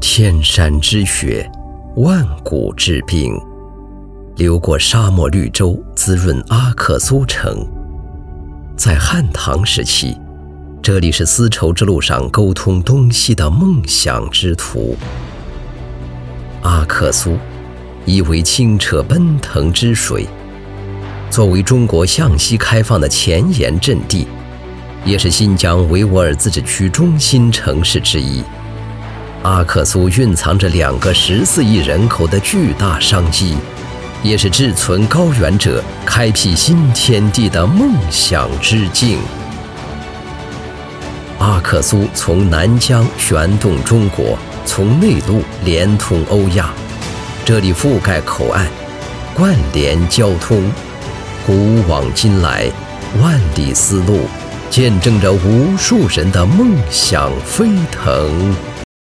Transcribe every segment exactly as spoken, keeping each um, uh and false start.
天山之雪，万古之冰，流过沙漠绿洲，滋润阿克苏城。在汉唐时期，这里是丝绸之路上沟通东西的梦想之途。阿克苏意为清澈奔腾之水，作为中国向西开放的前沿阵地，也是新疆维吾尔自治区中心城市之一。阿克苏蕴藏着两个十四亿人口的巨大商机，也是志存高远者开辟新天地的梦想之境。阿克苏从南疆旋动中国，从内陆连通欧亚，这里覆盖口岸，贯连交通，古往今来，万里丝路，见证着无数人的梦想飞腾。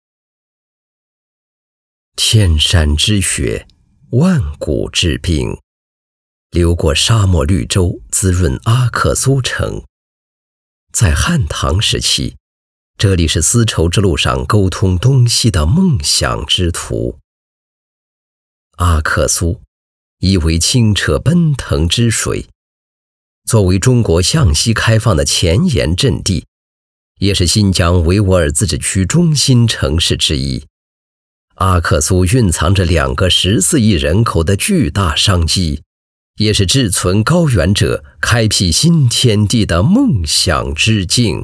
天山之雪，万古之冰，流过沙漠绿洲，滋润阿克苏城。在汉唐时期，这里是丝绸之路上沟通东西的梦想之途。阿克苏意为清澈奔腾之水，作为中国向西开放的前沿阵地，也是新疆维吾尔自治区中心城市之一。阿克苏蕴藏着两个十四亿人口的巨大商机，也是志存高远者开辟新天地的梦想之境。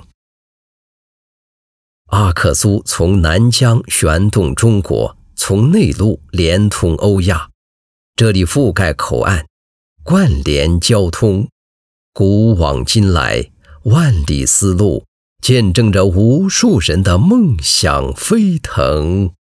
阿克苏从南疆旋动中国，从内陆连通欧亚，这里覆盖口岸，贯连交通，古往今来，万里丝路，见证着无数人的梦想飞腾。